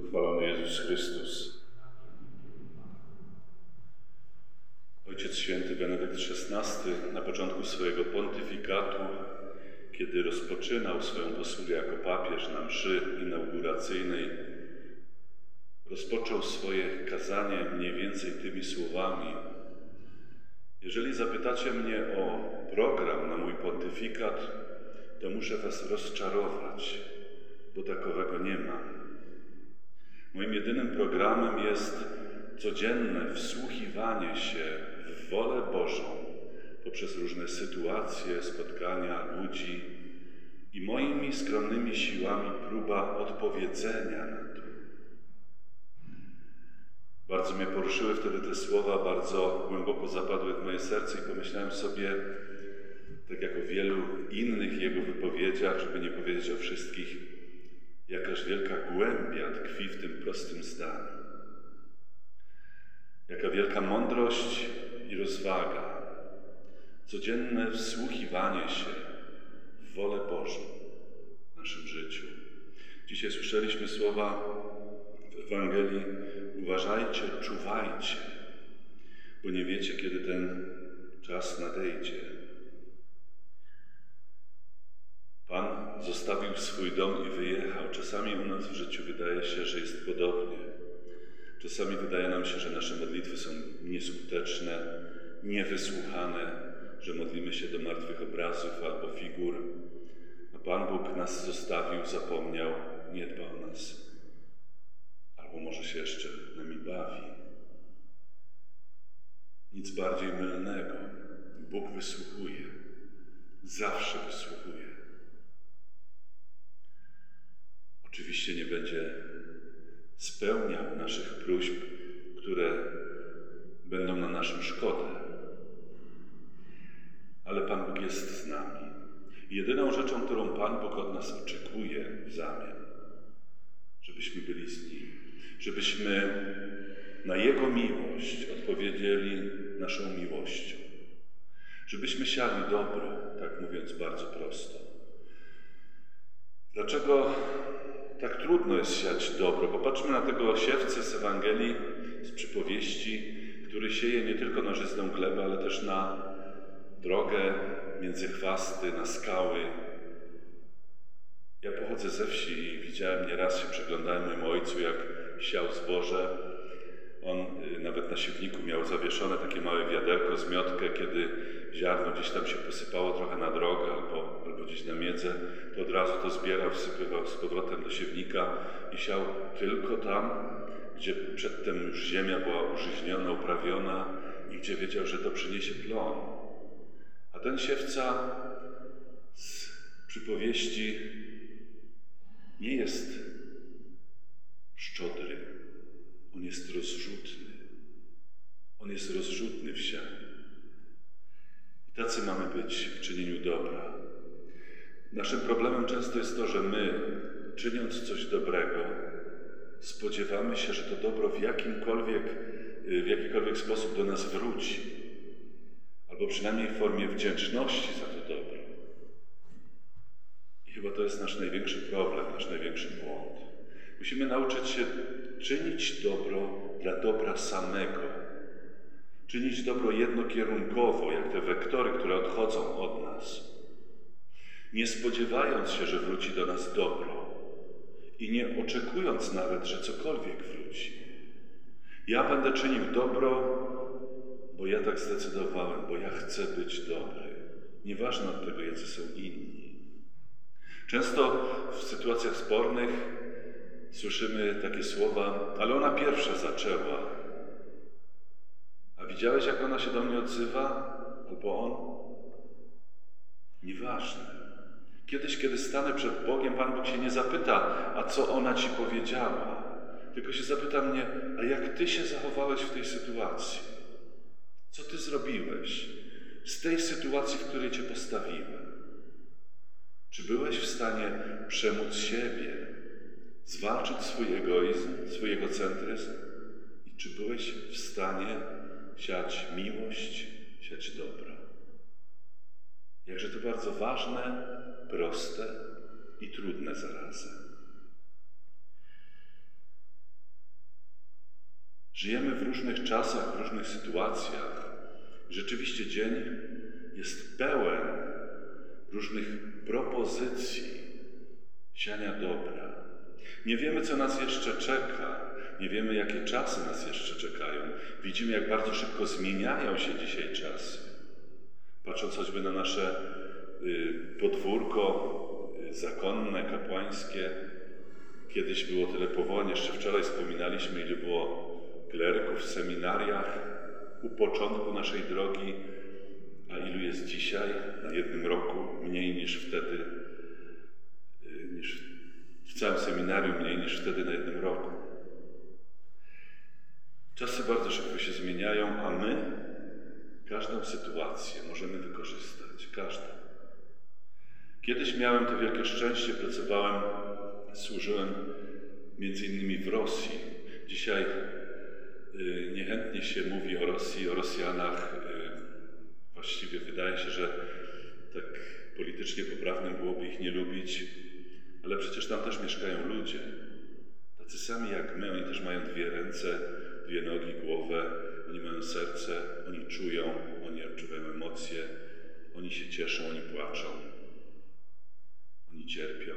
Chwalony Jezus Chrystus. Ojciec Święty Benedykt XVI na początku swojego pontyfikatu, kiedy rozpoczynał swoją posługę jako papież na mszy inauguracyjnej, rozpoczął swoje kazanie mniej więcej tymi słowami: jeżeli zapytacie mnie o program na mój pontyfikat, to muszę was rozczarować, bo takowego nie ma. Moim jedynym programem jest codzienne wsłuchiwanie się w wolę Bożą poprzez różne sytuacje, spotkania ludzi i moimi skromnymi siłami próba odpowiedzenia na to. Bardzo mnie poruszyły wtedy te słowa, bardzo głęboko zapadły w moje serce i pomyślałem sobie, tak jak o wielu innych jego wypowiedziach, żeby nie powiedzieć o wszystkich, jakaż wielka głębia tkwi w tym prostym zdaniu. Jaka wielka mądrość i rozwaga, codzienne wsłuchiwanie się w wolę Bożą w naszym życiu. Dzisiaj słyszeliśmy słowa w Ewangelii: uważajcie, czuwajcie, bo nie wiecie, kiedy ten czas nadejdzie. Pan zostawił swój dom i wyjechał. Czasami u nas w życiu wydaje się, że jest podobnie. Czasami wydaje nam się, że nasze modlitwy są nieskuteczne, niewysłuchane, że modlimy się do martwych obrazów albo figur. A Pan Bóg nas zostawił, zapomniał, nie dba o nas. Albo może się jeszcze nami bawi. Nic bardziej mylnego. Bóg wysłuchuje. Zawsze wysłuchuje. Oczywiście nie będzie spełniał naszych próśb, które będą na naszą szkodę. Ale Pan Bóg jest z nami. I jedyną rzeczą, którą Pan Bóg od nas oczekuje w zamian, żebyśmy byli z Nim, żebyśmy na Jego miłość odpowiedzieli naszą miłością, żebyśmy siali dobro, tak mówiąc bardzo prosto. Dlaczego tak trudno jest siać dobro? Popatrzmy na tego siewcę z Ewangelii, z przypowieści, który sieje nie tylko na żyzną glebę, ale też na drogę, między chwasty, na skały. Ja pochodzę ze wsi i widziałem nieraz, się przyglądałem mojemu ojcu, jak siał zboże. On nawet na siewniku miał zawieszone takie małe wiaderko, zmiotkę, kiedy ziarno gdzieś tam się posypało trochę na drogę albo gdzieś na miedzę, to od razu to zbierał, wsypywał z powrotem do siewnika i siał tylko tam, gdzie przedtem już ziemia była użyźniona, uprawiona i gdzie wiedział, że to przyniesie plon. A ten siewca z przypowieści nie jest szczodry, on jest rozrzutny. On jest rozrzutny w sianiu. I tacy mamy być w czynieniu dobra. Naszym problemem często jest to, że my, czyniąc coś dobrego, spodziewamy się, że to dobro w jakikolwiek sposób do nas wróci. Albo przynajmniej w formie wdzięczności za to dobro. I chyba to jest nasz największy problem, nasz największy błąd. Musimy nauczyć się czynić dobro dla dobra samego. Czynić dobro jednokierunkowo, jak te wektory, które odchodzą od nas. Nie spodziewając się, że wróci do nas dobro i nie oczekując nawet, że cokolwiek wróci. Ja będę czynił dobro, bo ja tak zdecydowałem, bo ja chcę być dobry. Nieważne od tego, jacy są inni. Często w sytuacjach spornych słyszymy takie słowa: ale ona pierwsza zaczęła. A widziałeś, jak ona się do mnie odzywa? Albo on? Nieważne. Kiedyś, kiedy stanę przed Bogiem, Pan Bóg się nie zapyta, a co ona ci powiedziała? Tylko się zapyta mnie, a jak ty się zachowałeś w tej sytuacji? Co ty zrobiłeś z tej sytuacji, w której cię postawiłem? Czy byłeś w stanie przemóc siebie, zwalczyć swój egoizm, swój egocentryzm? I czy byłeś w stanie siać miłość, siać dobro? Jakże to bardzo ważne, proste i trudne zarazem. Żyjemy w różnych czasach, w różnych sytuacjach. Rzeczywiście dzień jest pełen różnych propozycji siania dobra. Nie wiemy, co nas jeszcze czeka. Nie wiemy, jakie czasy nas jeszcze czekają. Widzimy, jak bardzo szybko zmieniają się dzisiaj czasy. Patrząc choćby na nasze podwórko zakonne, kapłańskie. Kiedyś było tyle powołań, jeszcze wczoraj wspominaliśmy, ile było kleryków w seminariach u początku naszej drogi, a ilu jest dzisiaj na jednym roku, mniej niż wtedy, niż w całym seminarium, mniej niż wtedy na jednym roku. Czasy bardzo szybko się zmieniają, a my każdą sytuację możemy wykorzystać, każdą. Kiedyś miałem to wielkie szczęście, pracowałem, służyłem między innymi w Rosji. Dzisiaj niechętnie się mówi o Rosji, o Rosjanach. Właściwie wydaje się, że tak politycznie poprawnym byłoby ich nie lubić, ale przecież tam też mieszkają ludzie. Tacy sami jak my, oni też mają dwie ręce, dwie nogi, głowę, oni mają serce, oni czują, oni odczuwają emocje, oni się cieszą, oni płaczą, oni cierpią.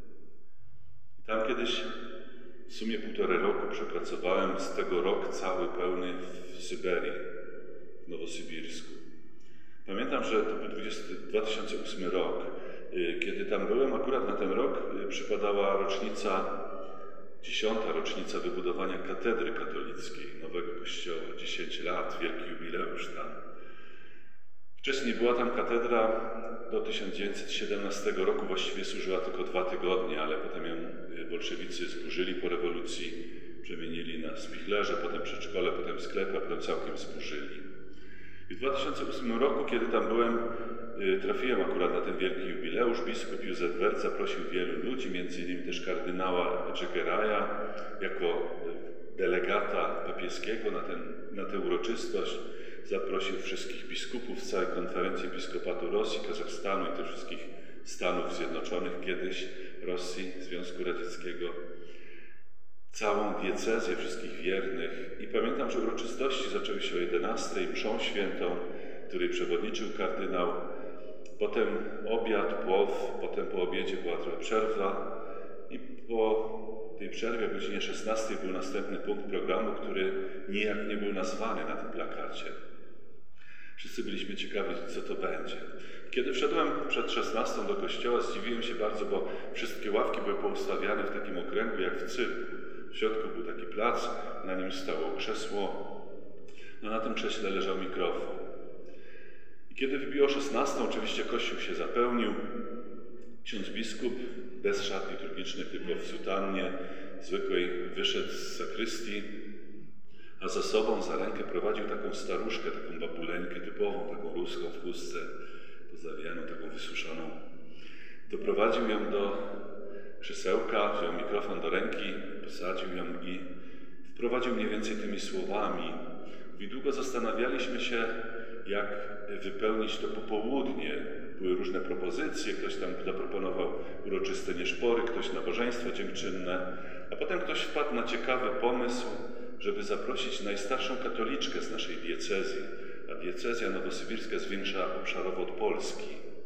I tam kiedyś w sumie 1,5 roku przepracowałem, z tego rok cały pełny w Syberii, w Nowosybirsku. Pamiętam, że to był 2008 rok. Kiedy tam byłem, akurat na ten rok przypadała rocznica, 10. rocznica wybudowania katedry katolickiej, nowego kościoła, 10 lat, wielki jubileusz tam. Wcześniej była tam katedra do 1917 roku, właściwie służyła tylko 2 tygodnie, ale potem ją bolszewicy zburzyli po rewolucji, przemienili na spichlerze, potem przedszkole, potem sklep, a potem całkiem zburzyli. I w 2008 roku, kiedy tam byłem, trafiłem akurat na ten wielki jubileusz. Biskup Józef Wert zaprosił wielu ludzi, między innymi też kardynała Echegaray, jako delegata papieskiego na tę uroczystość. Zaprosił wszystkich biskupów z całej konferencji episkopatu Rosji, Kazachstanu i tych wszystkich Stanów Zjednoczonych kiedyś, Rosji, Związku Radzieckiego. Całą diecezję, wszystkich wiernych. I pamiętam, że uroczystości zaczęły się o 11:00 mszą świętą, której przewodniczył kardynał. Potem obiad, płow, potem po obiedzie była trochę przerwa i po tej przerwie o godzinie 16:00 był następny punkt programu, który nijak nie był nazwany na tym plakacie. Wszyscy byliśmy ciekawi, co to będzie. Kiedy wszedłem przed 16:00 do kościoła, zdziwiłem się bardzo, bo wszystkie ławki były poustawiane w takim okręgu jak w cyrku. W środku był taki plac, na nim stało krzesło, a na tym krześle leżał mikrofon. I kiedy wybiło 16:00, oczywiście kościół się zapełnił. Ksiądz biskup, bez szat liturgicznych, tylko w sutannie zwykłej, wyszedł z zakrystii, a za sobą za rękę prowadził taką staruszkę, taką babuleńkę typową, taką ruską w chustce, pozawianą, taką wysuszoną. Doprowadził ją do krzesełka, wziął mikrofon do ręki, posadził ją i wprowadził mniej więcej tymi słowami. I długo zastanawialiśmy się, jak wypełnić to popołudnie. Były różne propozycje, ktoś tam zaproponował uroczyste nieszpory, ktoś nabożeństwo dziękczynne, a potem ktoś wpadł na ciekawy pomysł, żeby zaprosić najstarszą katoliczkę z naszej diecezji, a diecezja nowosybirska jest większa obszarowo od Polski.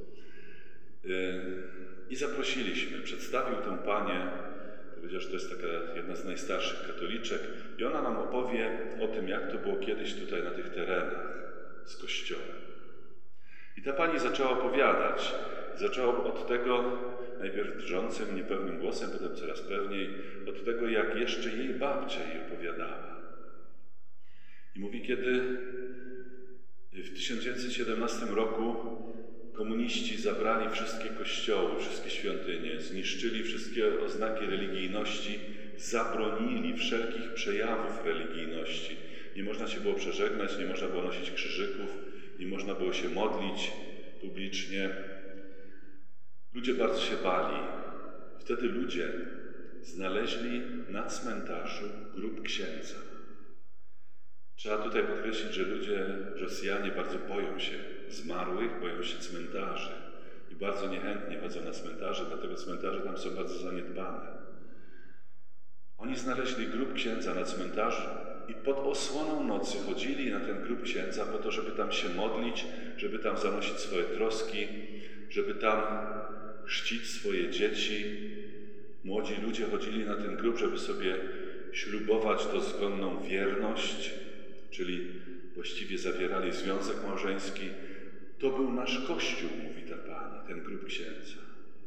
I zaprosiliśmy, przedstawił tę panię, powiedział, że to jest taka jedna z najstarszych katoliczek i ona nam opowie o tym, jak to było kiedyś tutaj na tych terenach z kościołem. I ta pani zaczęła opowiadać. Zaczęła od tego, najpierw drżącym, niepewnym głosem, potem coraz pewniej, od tego, jak jeszcze jej babcia jej opowiadała. I mówi, kiedy w 1917 roku komuniści zabrali wszystkie kościoły, wszystkie świątynie, zniszczyli wszystkie oznaki religijności, zabronili wszelkich przejawów religijności. Nie można się było przeżegnać, nie można było nosić krzyżyków, nie można było się modlić publicznie. Ludzie bardzo się bali. Wtedy ludzie znaleźli na cmentarzu grób księdza. Trzeba tutaj podkreślić, że ludzie, Rosjanie bardzo boją się zmarłych, boją się cmentarzy i bardzo niechętnie chodzą na cmentarze, dlatego cmentarze tam są bardzo zaniedbane. Oni znaleźli grób księdza na cmentarzu i pod osłoną nocy chodzili na ten grób księdza po to, żeby tam się modlić, żeby tam zanosić swoje troski, żeby tam chrzcić swoje dzieci. Młodzi ludzie chodzili na ten grób, żeby sobie ślubować dozgonną wierność, czyli właściwie zawierali związek małżeński. To był nasz Kościół, mówi ta pani, ten grób księdza.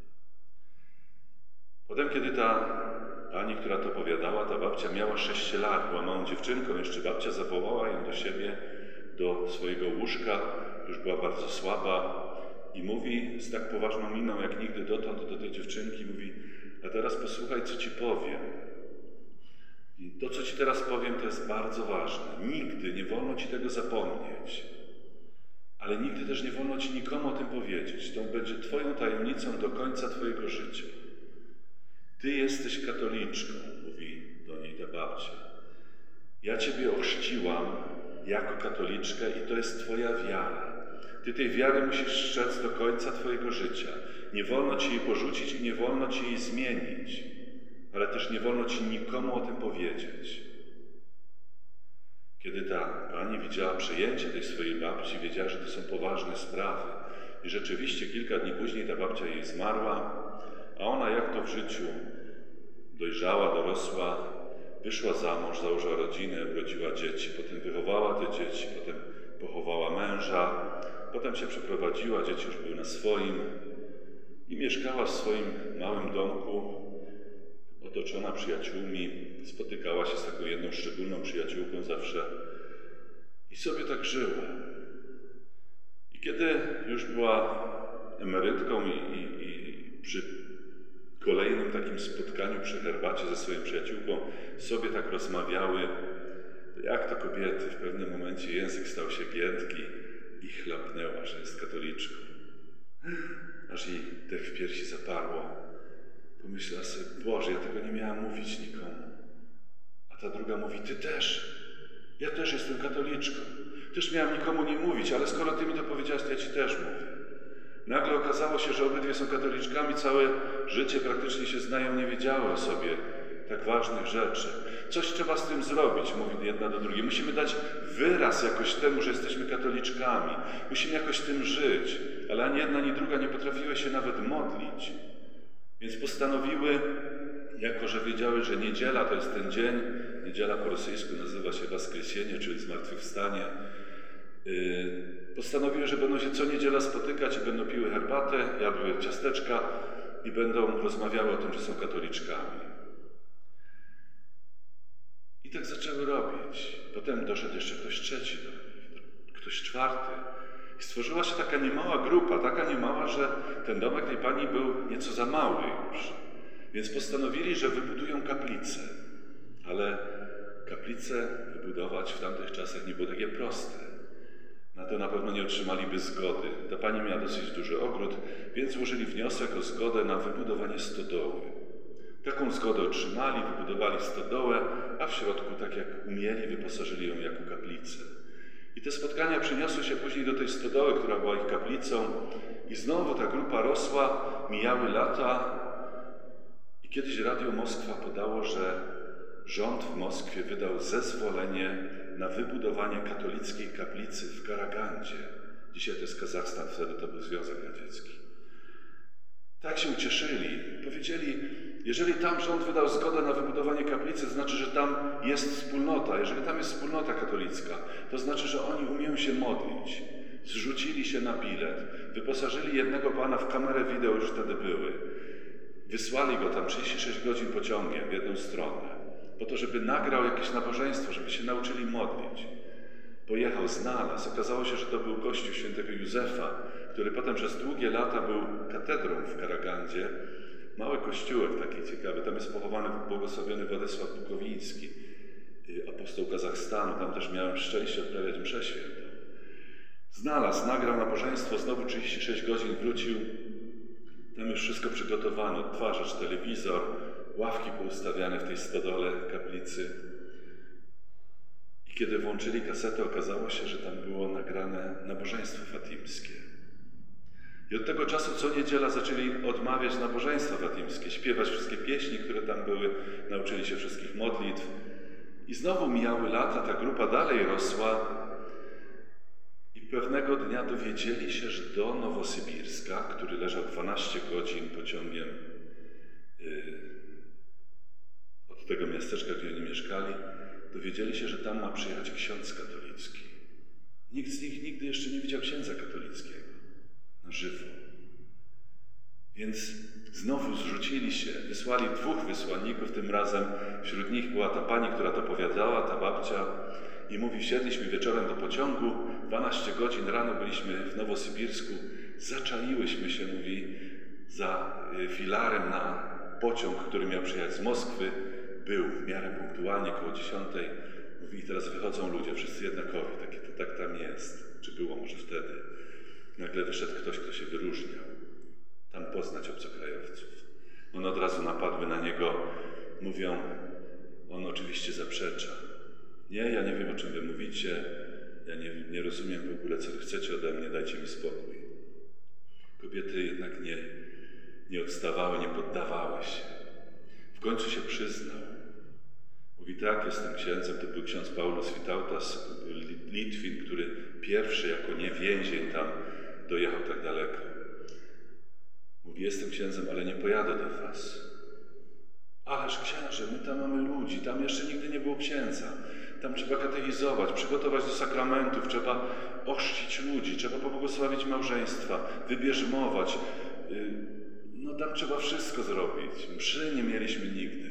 Potem, kiedy ta pani, która to opowiadała, ta babcia miała 6 lat, była małą dziewczynką, jeszcze babcia zawołała ją do siebie, do swojego łóżka, już była bardzo słaba i mówi z tak poważną miną, jak nigdy dotąd do tej dziewczynki, mówi: a teraz posłuchaj, co ci powiem. I to, co ci teraz powiem, to jest bardzo ważne. Nigdy nie wolno ci tego zapomnieć, ale nigdy też nie wolno ci nikomu o tym powiedzieć. To będzie twoją tajemnicą do końca twojego życia. Ty jesteś katoliczką, mówi do niej ta babcia. Ja ciebie ochrzciłam jako katoliczkę i to jest twoja wiara. Ty tej wiary musisz strzec do końca twojego życia. Nie wolno ci jej porzucić i nie wolno ci jej zmienić, ale też nie wolno ci nikomu o tym powiedzieć. Kiedy ta pani widziała przejęcie tej swojej babci, wiedziała, że to są poważne sprawy. I rzeczywiście kilka dni później ta babcia jej zmarła, a ona, jak to w życiu, dojrzała, dorosła, wyszła za mąż, założyła rodzinę, urodziła dzieci, potem wychowała te dzieci, potem pochowała męża, potem się przeprowadziła, dzieci już były na swoim i mieszkała w swoim małym domku, otoczona przyjaciółmi, spotykała się z taką jedną szczególną przyjaciółką zawsze i sobie tak żyła. I kiedy już była emerytką i przy kolejnym takim spotkaniu przy herbacie ze swoją przyjaciółką sobie tak rozmawiały, jak to kobiety, w pewnym momencie język stał się giętki i chlapnęła, że jest katoliczką. Aż jej dech w piersi zaparło. Pomyślała sobie: Boże, ja tego nie miałam mówić nikomu. A ta druga mówi: ty też. Ja też jestem katoliczką. Też miałam nikomu nie mówić, ale skoro ty mi to powiedziałaś, to ja ci też mówię. Nagle okazało się, że obydwie są katoliczkami, całe życie praktycznie się znają, nie wiedziały o sobie tak ważnych rzeczy. Coś trzeba z tym zrobić, mówi jedna do drugiej. Musimy dać wyraz jakoś temu, że jesteśmy katoliczkami. Musimy jakoś tym żyć. Ale ani jedna, ani druga nie potrafiły się nawet modlić. Więc postanowiły, jako że wiedziały, że niedziela to jest ten dzień, niedziela po rosyjsku nazywa się Воскресенье, czyli zmartwychwstanie, postanowiły, że będą się co niedziela spotykać i będą piły herbatę, jadły ciasteczka i będą rozmawiały o tym, że są katoliczkami. I tak zaczęły robić. Potem doszedł jeszcze ktoś trzeci, ktoś czwarty. I stworzyła się taka niemała grupa, taka niemała, że ten domek tej pani był nieco za mały już. Więc postanowili, że wybudują kaplicę. Ale kaplicę wybudować w tamtych czasach nie było takie proste. Na to na pewno nie otrzymaliby zgody. Ta pani miała dosyć duży ogród, więc złożyli wniosek o zgodę na wybudowanie stodoły. Taką zgodę otrzymali, wybudowali stodołę, a w środku, tak jak umieli, wyposażyli ją jako kaplicę. I te spotkania przeniosły się później do tej stodoły, która była ich kaplicą, i znowu ta grupa rosła, mijały lata i kiedyś Radio Moskwa podało, że rząd w Moskwie wydał zezwolenie na wybudowanie katolickiej kaplicy w Karagandzie. Dzisiaj to jest Kazachstan, wtedy to był Związek Radziecki. Tak się ucieszyli. Powiedzieli: jeżeli tam rząd wydał zgodę na wybudowanie kaplicy, to znaczy, że tam jest wspólnota. Jeżeli tam jest wspólnota katolicka, to znaczy, że oni umieją się modlić. Zrzucili się na bilet. Wyposażyli jednego pana w kamerę wideo, już wtedy były. Wysłali go tam 36 godzin pociągiem w jedną stronę, po to, żeby nagrał jakieś nabożeństwo, żeby się nauczyli modlić. Pojechał, znalazł. Okazało się, że to był kościół świętego Józefa, który potem przez długie lata był katedrą w Karagandzie. Mały kościółek taki ciekawy. Tam jest pochowany błogosławiony Władysław Bukowiński, apostoł Kazachstanu. Tam też miałem szczęście odprawiać mszę świętą. Znalazł, nagrał nabożeństwo, znowu 36 godzin wrócił. Tam już wszystko przygotowano. Odtwarzacz, telewizor, ławki poustawiane w tej stodole kaplicy. I kiedy włączyli kasetę, okazało się, że tam było nagrane nabożeństwo fatimskie. I od tego czasu co niedziela zaczęli odmawiać nabożeństwa fatimskie, śpiewać wszystkie pieśni, które tam były, nauczyli się wszystkich modlitw. I znowu mijały lata, ta grupa dalej rosła i pewnego dnia dowiedzieli się, że do Nowosybirska, który leżał 12 godzin pociągiem od tego miasteczka, gdzie oni mieszkali, dowiedzieli się, że tam ma przyjechać ksiądz katolicki. Nikt z nich nigdy jeszcze nie widział księdza katolickiego na żywo. Więc znowu zrzucili się, wysłali 2 wysłanników, tym razem wśród nich była ta pani, która to opowiadała, ta babcia, i mówi, wsiedliśmy wieczorem do pociągu, 12 godzin rano byliśmy w Nowosybirsku, zaczaiłyśmy się, mówi, za filarem na pociąg, który miał przyjechać z Moskwy, był w miarę punktualnie, koło 10. Mówi, i teraz wychodzą ludzie, wszyscy jednakowi, tak tam jest, czy było może wtedy. Nagle wyszedł ktoś, kto się wyróżniał. Tam poznać obcokrajowców. One od razu napadły na niego, mówią, on oczywiście zaprzecza. Nie, ja nie wiem, o czym wy mówicie, ja nie rozumiem w ogóle, co wy chcecie ode mnie, dajcie mi spokój. Kobiety jednak nie odstawały, nie poddawały się. W końcu się przyznał. Mówi, tak, jestem księdzem, to był ksiądz Paulos Witautas, Litwin, który pierwszy jako niewięzień tam dojechał tak daleko. Mówi, jestem księdzem, ale nie pojadę do was. Ależ księże, my tam mamy ludzi, tam jeszcze nigdy nie było księdza. Tam trzeba katechizować, przygotować do sakramentów, trzeba ochrzcić ludzi, trzeba pobłogosławić małżeństwa, wybierzmować. No tam trzeba wszystko zrobić. Mszy nie mieliśmy nigdy.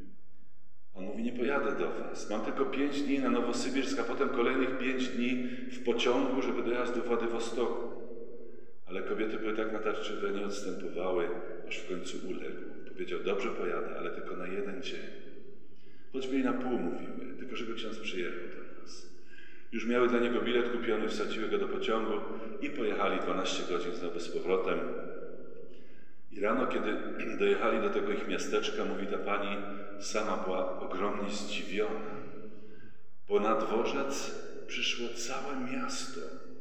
On mówi, nie pojadę do was. Mam tylko 5 dni na Nowosybirsk, a potem kolejnych 5 dni w pociągu, żeby dojechać do Władywostoku. Ale kobiety były tak natarczywe, nie odstępowały, aż w końcu uległ. Powiedział, dobrze pojadę, ale tylko na 1 dzień. Choćby i na pół mówiły, tylko żeby ksiądz przyjechał do nas. Już miały dla niego bilet kupiony, wsadziły go do pociągu i pojechali 12 godzin znowu z powrotem. I rano, kiedy dojechali do tego ich miasteczka, mówi ta pani, sama była ogromnie zdziwiona, bo na dworzec przyszło całe miasto.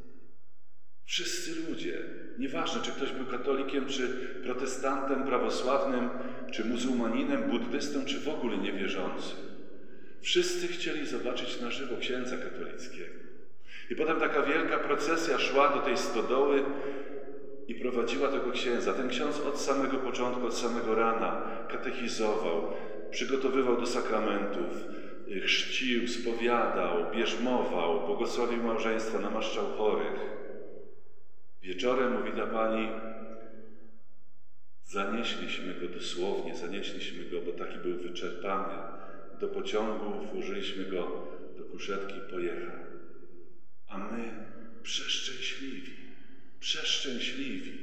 Wszyscy ludzie, nieważne, czy ktoś był katolikiem, czy protestantem, prawosławnym, czy muzułmaninem, buddystą, czy w ogóle niewierzącym. Wszyscy chcieli zobaczyć na żywo księdza katolickiego. I potem taka wielka procesja szła do tej stodoły i prowadziła tego księdza. Ten ksiądz od samego początku, od samego rana katechizował, przygotowywał do sakramentów, chrzcił, spowiadał, bierzmował, błogosławił małżeństwa, namaszczał chorych. Wieczorem, mówi ta pani, zanieśliśmy go dosłownie, bo taki był wyczerpany. Do pociągu włożyliśmy go do kuszetki i pojechał. A my przeszczęśliwi.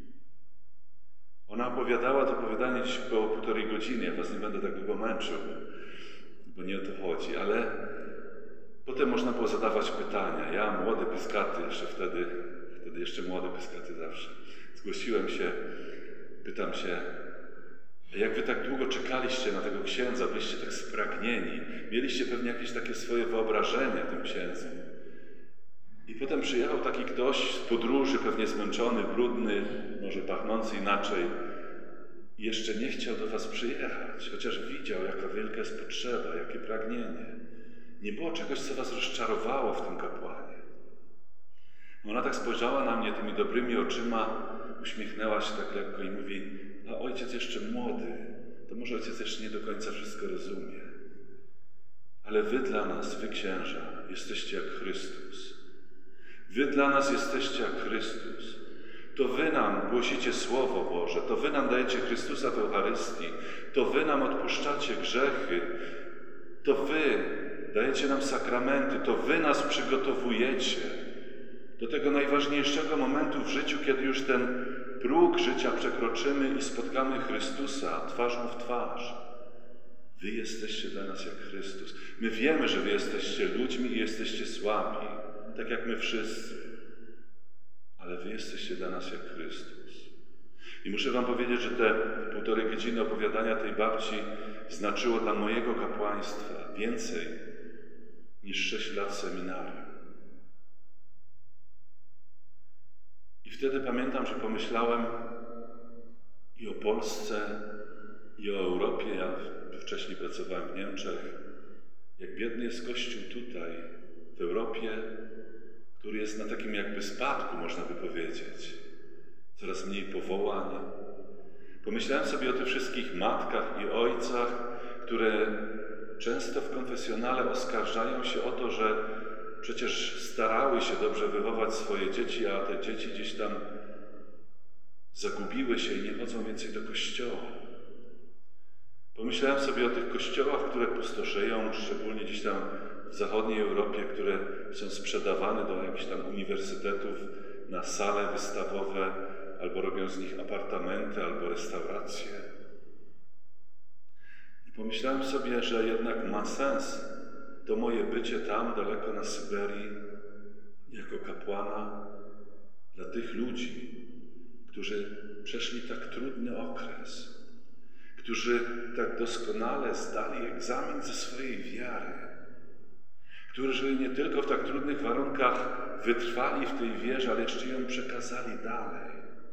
Ona opowiadała to opowiadanie dziś około 1,5 godziny. Ja was nie będę tak długo męczył, bo nie o to chodzi, ale potem można było zadawać pytania. Ja, młody pyskaty, wtedy jeszcze młody pyskaty zawsze, zgłosiłem się, pytam się, jak wy tak długo czekaliście na tego księdza, byliście tak spragnieni, mieliście pewnie jakieś takie swoje wyobrażenie tym księdzem. I potem przyjechał taki ktoś z podróży, pewnie zmęczony, brudny, może pachnący inaczej, i jeszcze nie chciał do was przyjechać, chociaż widział, jaka wielka jest potrzeba, jakie pragnienie. Nie było czegoś, co was rozczarowało w tym kapłanie. Ona tak spojrzała na mnie tymi dobrymi oczyma, uśmiechnęła się tak lekko i mówi, a ojciec jeszcze młody, to może ojciec jeszcze nie do końca wszystko rozumie. Ale wy dla nas, wy księża, jesteście jak Chrystus. Wy dla nas jesteście jak Chrystus. To wy nam głosicie Słowo Boże, to wy nam dajecie Chrystusa w Eucharystii, to wy nam odpuszczacie grzechy, to wy dajecie nam sakramenty, to wy nas przygotowujecie do tego najważniejszego momentu w życiu, kiedy już ten próg życia przekroczymy i spotkamy Chrystusa twarzą w twarz. Wy jesteście dla nas jak Chrystus. My wiemy, że wy jesteście ludźmi i jesteście słabi, tak jak my wszyscy. Ale wy jesteście dla nas jak Chrystus. I muszę wam powiedzieć, że te 1,5 godziny opowiadania tej babci znaczyło dla mojego kapłaństwa więcej niż 6 lat seminarium. I wtedy pamiętam, że pomyślałem i o Polsce, i o Europie. Ja wcześniej pracowałem w Niemczech. jak biedny jest Kościół tutaj, w Europie, który jest na takim jakby spadku, można by powiedzieć. Coraz mniej powołań. Pomyślałem sobie o tych wszystkich matkach i ojcach, które często w konfesjonale oskarżają się o to, że przecież starały się dobrze wychować swoje dzieci, a te dzieci gdzieś tam zagubiły się i nie chodzą więcej do kościoła. Pomyślałem sobie o tych kościołach, które pustoszeją, szczególnie gdzieś tam w zachodniej Europie, które są sprzedawane do jakichś tam uniwersytetów na sale wystawowe, albo robią z nich apartamenty, albo restauracje. I pomyślałem sobie, że jednak ma sens to moje bycie tam, daleko na Syberii, jako kapłana, dla tych ludzi, którzy przeszli tak trudny okres, którzy tak doskonale zdali egzamin ze swojej wiary, którzy nie tylko w tak trudnych warunkach wytrwali w tej wierze, ale jeszcze ją przekazali dalej.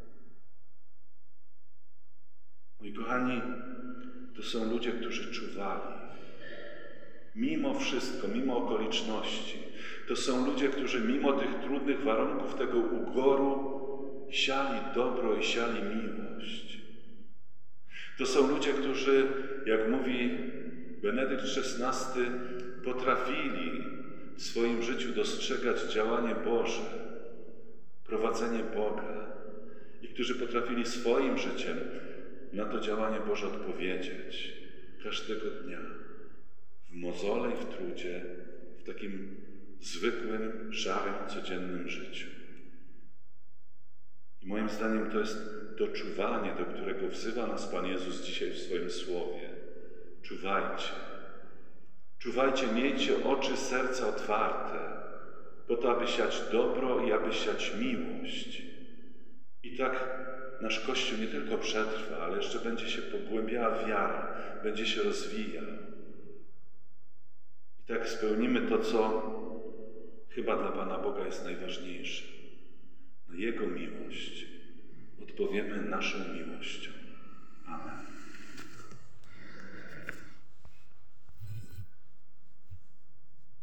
Moi kochani, to są ludzie, którzy czuwali. Mimo wszystko, mimo okoliczności. To są ludzie, którzy mimo tych trudnych warunków, tego ugoru, siali dobro i siali miłość. To są ludzie, którzy, jak mówi Benedykt XVI, potrafili w swoim życiu dostrzegać działanie Boże, prowadzenie Boga i którzy potrafili swoim życiem na to działanie Boże odpowiedzieć każdego dnia, w mozole i w trudzie, w takim zwykłym, szarym, codziennym życiu. I moim zdaniem to jest to czuwanie, do którego wzywa nas Pan Jezus dzisiaj w swoim słowie. Czuwajcie. Czuwajcie, miejcie oczy, serca otwarte, po to, aby siać dobro i aby siać miłość. I tak nasz Kościół nie tylko przetrwa, ale jeszcze będzie się pogłębiała wiara, będzie się rozwijał. I tak spełnimy to, co chyba dla Pana Boga jest najważniejsze. Na Jego miłość odpowiemy naszą miłością.